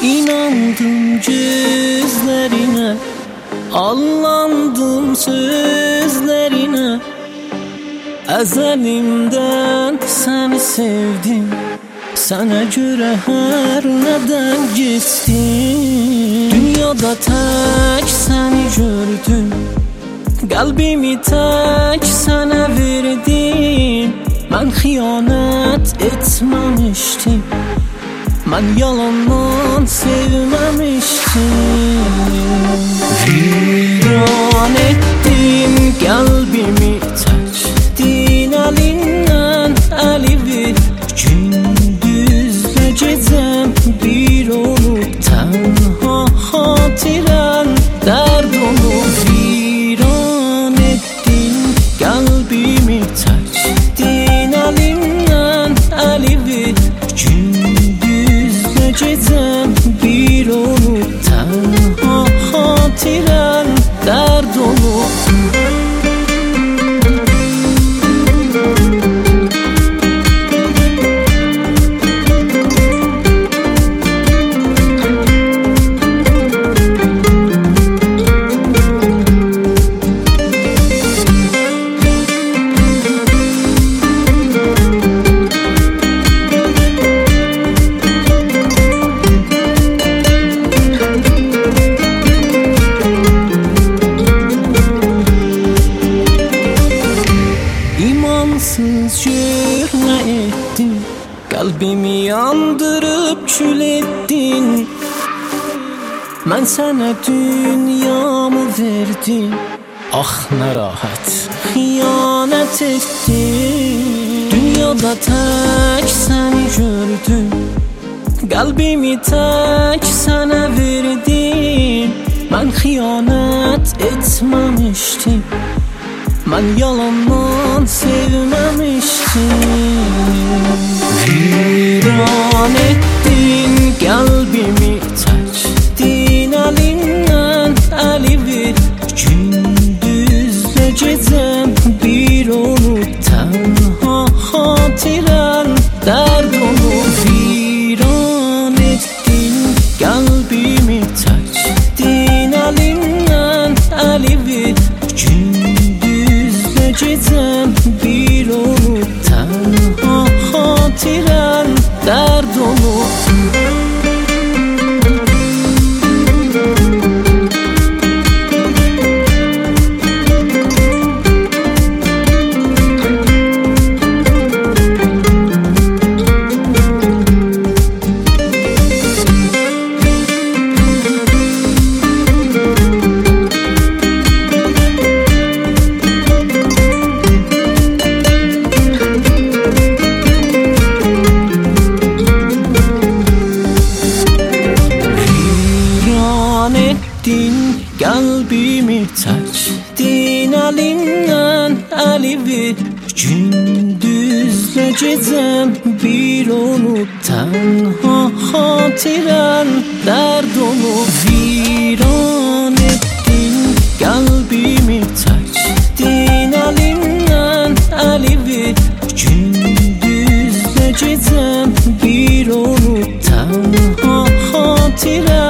İnandım gözlerine, allandım sözlerine. Ezelimden seni sevdim, sana göre her neden geçtim. Dünyada tek seni gördüm, kalbimi tek sana verdim. Ben hıyanet etmemiştim, ben yalandan sevmemiştim. Viran ettin kalbimi, çektin elinden elimi. Gündüzle gecem bir olup tenha hatiren dert olup. Viran ettin kalbimi, çektin elinden elimi. Gecem bir olup tenha hatiren dert olup. İmansız yürüne ettin, kalbimi yandırıp kül ettin. Ben sana dünyamı verdim, ah ne rahat hıyanet ettin. Dünyada tek seni gördüm, kalbimi tek sana verdim. Ben hıyanet etmemiştim, ben yalandan sevmemiştim. Viran ettin kalbimi, çektin elinden elimi. Gündüzle gecem bir olup tenha hatiren dert olup. Viran ettin kalbimi, çektin elinden elimi. Gecem bir olup tenha hatiren dert olup. Kalbimi çektin elinden elimi. Gündüzle gecem bir olup tenha hatiren dert olup. Viran ettin kalbimi, çektin elinden elimi. Gündüzle gecem bir olup tenha hatiren